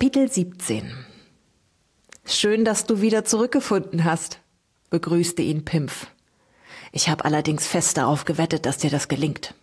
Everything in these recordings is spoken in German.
Kapitel 17. Schön, dass du wieder zurückgefunden hast, begrüßte ihn Pimpf. Ich habe allerdings fest darauf gewettet, dass dir das gelingt.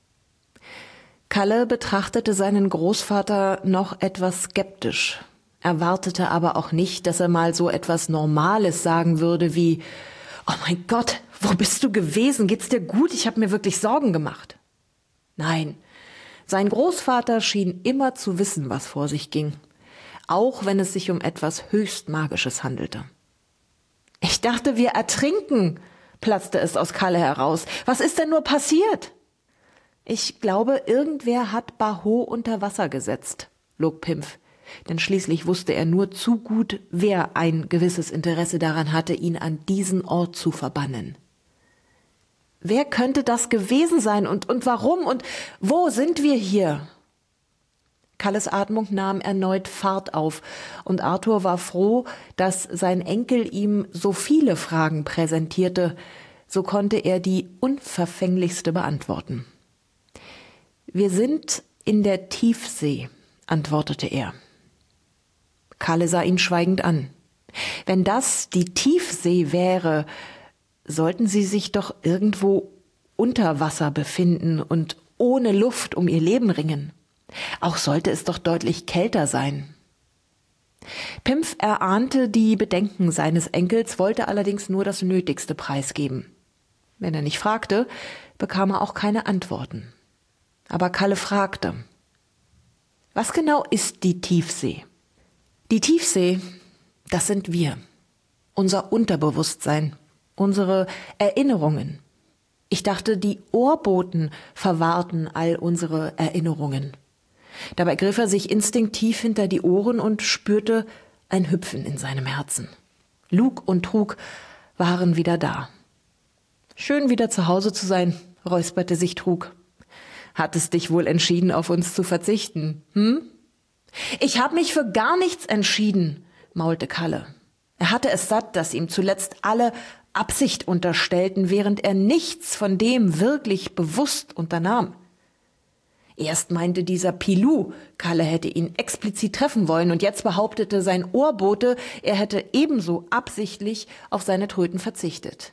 Kalle betrachtete seinen Großvater noch etwas skeptisch, erwartete aber auch nicht, dass er mal so etwas Normales sagen würde wie: »Oh mein Gott, wo bist du gewesen? Geht's dir gut? Ich habe mir wirklich Sorgen gemacht.« Nein, sein Großvater schien immer zu wissen, was vor sich ging, auch wenn es sich um etwas höchst Magisches handelte. »Ich dachte, wir ertrinken«, platzte es aus Kalle heraus. »Was ist denn nur passiert?« »Ich glaube, irgendwer hat Baho unter Wasser gesetzt«, log Pimpf, denn schließlich wusste er nur zu gut, wer ein gewisses Interesse daran hatte, ihn an diesen Ort zu verbannen. »Wer könnte das gewesen sein und warum und wo sind wir hier?« Kalles Atmung nahm erneut Fahrt auf, und Arthur war froh, dass sein Enkel ihm so viele Fragen präsentierte, so konnte er die unverfänglichste beantworten. »Wir sind in der Tiefsee«, antwortete er. Kalle sah ihn schweigend an. Wenn das die Tiefsee wäre, sollten sie sich doch irgendwo unter Wasser befinden und ohne Luft um ihr Leben ringen. Auch sollte es doch deutlich kälter sein. Pimpf erahnte die Bedenken seines Enkels, wollte allerdings nur das Nötigste preisgeben. Wenn er nicht fragte, bekam er auch keine Antworten. Aber Kalle fragte: »Was genau ist die Tiefsee?« »Die Tiefsee, das sind wir, unser Unterbewusstsein, unsere Erinnerungen. Ich dachte, die Ohrboten verwahrten all unsere Erinnerungen.« Dabei griff er sich instinktiv hinter die Ohren und spürte ein Hüpfen in seinem Herzen. Lug und Trug waren wieder da. »Schön, wieder zu Hause zu sein«, räusperte sich Trug. »Hattest dich wohl entschieden, auf uns zu verzichten, hm?« »Ich habe mich für gar nichts entschieden«, maulte Kalle. Er hatte es satt, dass ihm zuletzt alle Absicht unterstellten, während er nichts von dem wirklich bewusst unternahm. Erst meinte dieser Pilou, Kalle hätte ihn explizit treffen wollen, und jetzt behauptete sein Ohrbote, er hätte ebenso absichtlich auf seine Tröten verzichtet.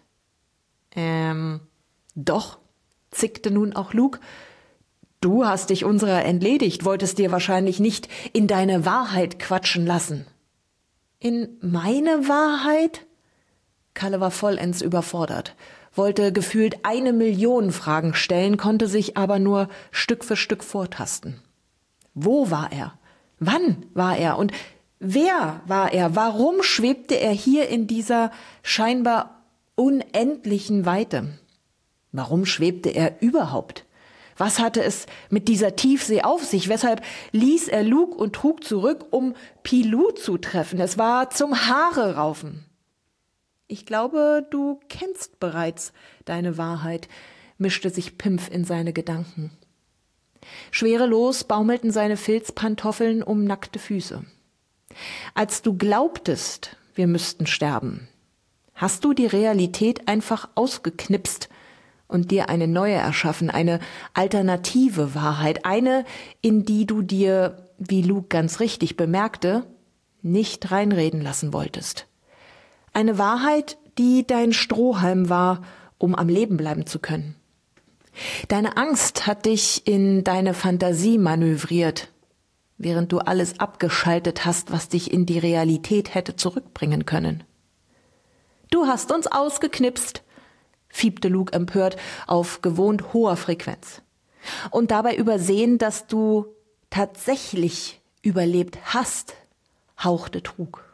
Doch, zickte nun auch Lug. Du hast dich unserer entledigt, wolltest dir wahrscheinlich nicht in deine Wahrheit quatschen lassen. In meine Wahrheit? Kalle war vollends überfordert, wollte gefühlt 1 Million Fragen stellen, konnte sich aber nur Stück für Stück vortasten. Wo war er? Wann war er? Und wer war er? Warum schwebte er hier in dieser scheinbar unendlichen Weite? Warum schwebte er überhaupt? Was hatte es mit dieser Tiefsee auf sich? Weshalb ließ er Lug und Trug zurück, um Pilou zu treffen? Es war zum Haare raufen. »Ich glaube, du kennst bereits deine Wahrheit«, mischte sich Pimpf in seine Gedanken. Schwerelos baumelten seine Filzpantoffeln um nackte Füße. »Als du glaubtest, wir müssten sterben, hast du die Realität einfach ausgeknipst und dir eine neue erschaffen, eine alternative Wahrheit, eine, in die du dir, wie Lug ganz richtig bemerkte, nicht reinreden lassen wolltest. Eine Wahrheit, die dein Strohhalm war, um am Leben bleiben zu können. Deine Angst hat dich in deine Fantasie manövriert, während du alles abgeschaltet hast, was dich in die Realität hätte zurückbringen können. Du hast uns ausgeknipst«, fiebte Lug empört auf gewohnt hoher Frequenz. »Und dabei übersehen, dass du tatsächlich überlebt hast«, hauchte Trug.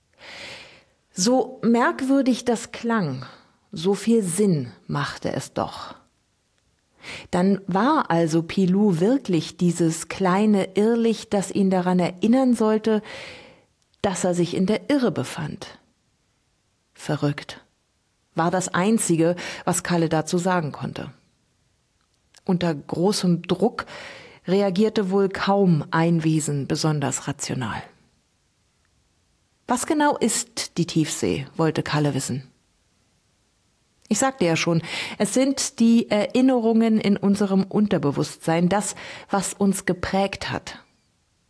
So merkwürdig das klang, so viel Sinn machte es doch. Dann war also Pilou wirklich dieses kleine Irrlicht, das ihn daran erinnern sollte, dass er sich in der Irre befand. Verrückt, war das Einzige, was Kalle dazu sagen konnte. Unter großem Druck reagierte wohl kaum ein Wesen besonders rational. Was genau ist die Tiefsee, wollte Kalle wissen. Ich sagte ja schon, es sind die Erinnerungen in unserem Unterbewusstsein, das, was uns geprägt hat.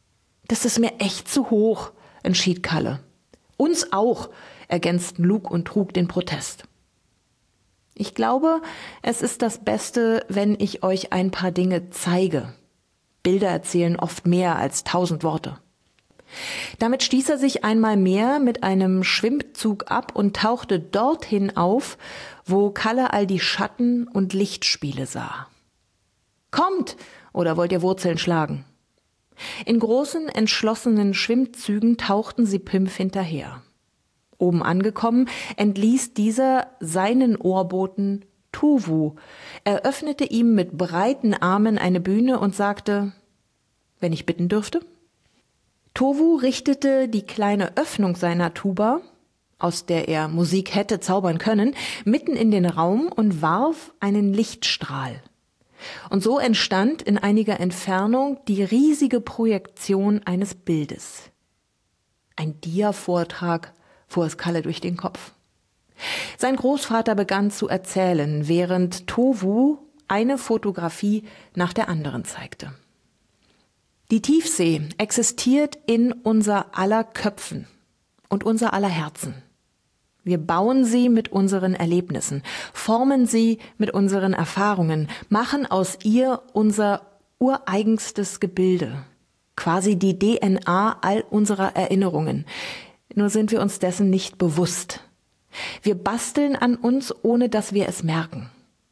Das ist mir echt zu hoch, entschied Kalle. Uns auch, ergänzten Luke und Trug den Protest. Ich glaube, es ist das Beste, wenn ich euch ein paar Dinge zeige. Bilder erzählen oft mehr als 1000 Worte. Damit stieß er sich einmal mehr mit einem Schwimmzug ab und tauchte dorthin auf, wo Kalle all die Schatten und Lichtspiele sah. Kommt, oder wollt ihr Wurzeln schlagen? In großen, entschlossenen Schwimmzügen tauchten sie Pimpf hinterher. Oben angekommen, entließ dieser seinen Ohrboten Tovu. Er öffnete ihm mit breiten Armen eine Bühne und sagte, wenn ich bitten dürfte? Tovu richtete die kleine Öffnung seiner Tuba, aus der er Musik hätte zaubern können, mitten in den Raum und warf einen Lichtstrahl. Und so entstand in einiger Entfernung die riesige Projektion eines Bildes. Ein Dia-Vortrag, fuhr es Kalle durch den Kopf. Sein Großvater begann zu erzählen, während Tovu eine Fotografie nach der anderen zeigte. Die Tiefsee existiert in unser aller Köpfen und unser aller Herzen. Wir bauen sie mit unseren Erlebnissen, formen sie mit unseren Erfahrungen, machen aus ihr unser ureigenstes Gebilde, quasi die DNA all unserer Erinnerungen. Nur sind wir uns dessen nicht bewusst. Wir basteln an uns, ohne dass wir es merken.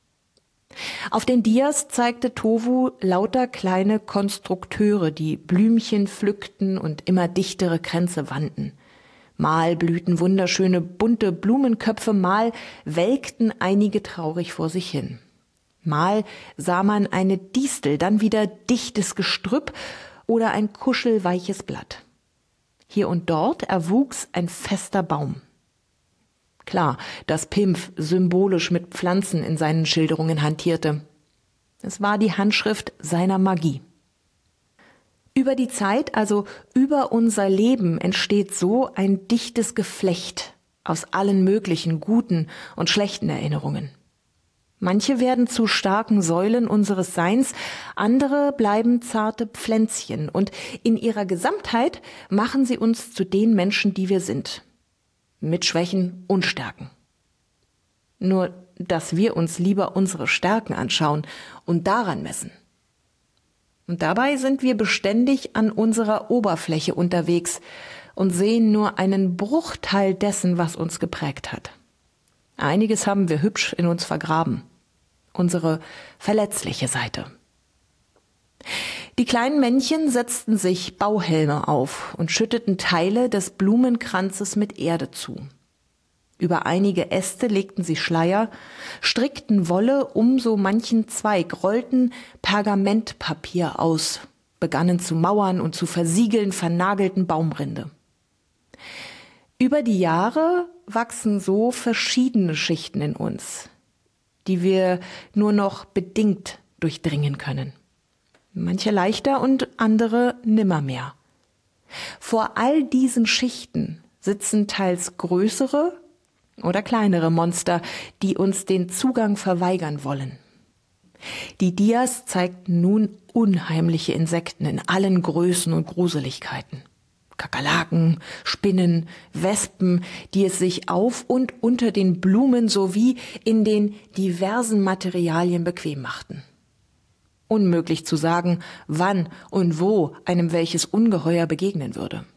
Auf den Dias zeigte Tovu lauter kleine Konstrukteure, die Blümchen pflückten und immer dichtere Kränze wanden. Mal blühten wunderschöne bunte Blumenköpfe, mal welkten einige traurig vor sich hin. Mal sah man eine Distel, dann wieder dichtes Gestrüpp oder ein kuschelweiches Blatt. Hier und dort erwuchs ein fester Baum. Klar, dass Pimpf symbolisch mit Pflanzen in seinen Schilderungen hantierte. Es war die Handschrift seiner Magie. Über die Zeit, also über unser Leben, entsteht so ein dichtes Geflecht aus allen möglichen guten und schlechten Erinnerungen. Manche werden zu starken Säulen unseres Seins, andere bleiben zarte Pflänzchen und in ihrer Gesamtheit machen sie uns zu den Menschen, die wir sind. Mit Schwächen und Stärken. Nur, dass wir uns lieber unsere Stärken anschauen und daran messen. Und dabei sind wir beständig an unserer Oberfläche unterwegs und sehen nur einen Bruchteil dessen, was uns geprägt hat. Einiges haben wir hübsch in uns vergraben. Unsere verletzliche Seite. Die kleinen Männchen setzten sich Bauhelme auf und schütteten Teile des Blumenkranzes mit Erde zu. Über einige Äste legten sie Schleier, strickten Wolle um so manchen Zweig, rollten Pergamentpapier aus, begannen zu mauern und zu versiegeln, vernagelten Baumrinde. Über die Jahre wachsen so verschiedene Schichten in uns, die wir nur noch bedingt durchdringen können. Manche leichter und andere nimmermehr. Vor all diesen Schichten sitzen teils größere oder kleinere Monster, die uns den Zugang verweigern wollen. Die Dias zeigten nun unheimliche Insekten in allen Größen und Gruseligkeiten. Kakerlaken, Spinnen, Wespen, die es sich auf und unter den Blumen sowie in den diversen Materialien bequem machten. Unmöglich zu sagen, wann und wo einem welches Ungeheuer begegnen würde.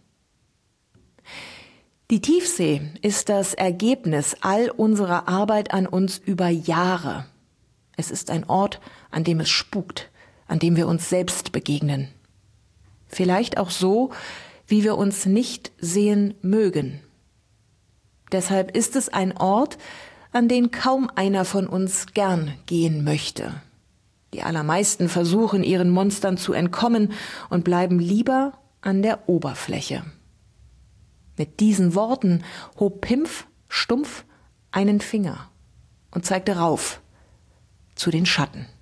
Die Tiefsee ist das Ergebnis all unserer Arbeit an uns über Jahre. Es ist ein Ort, an dem es spukt, an dem wir uns selbst begegnen. Vielleicht auch so, wie wir uns nicht sehen mögen. Deshalb ist es ein Ort, an den kaum einer von uns gern gehen möchte. Die allermeisten versuchen, ihren Monstern zu entkommen und bleiben lieber an der Oberfläche. Mit diesen Worten hob Pimpf stumpf einen Finger und zeigte rauf zu den Schatten.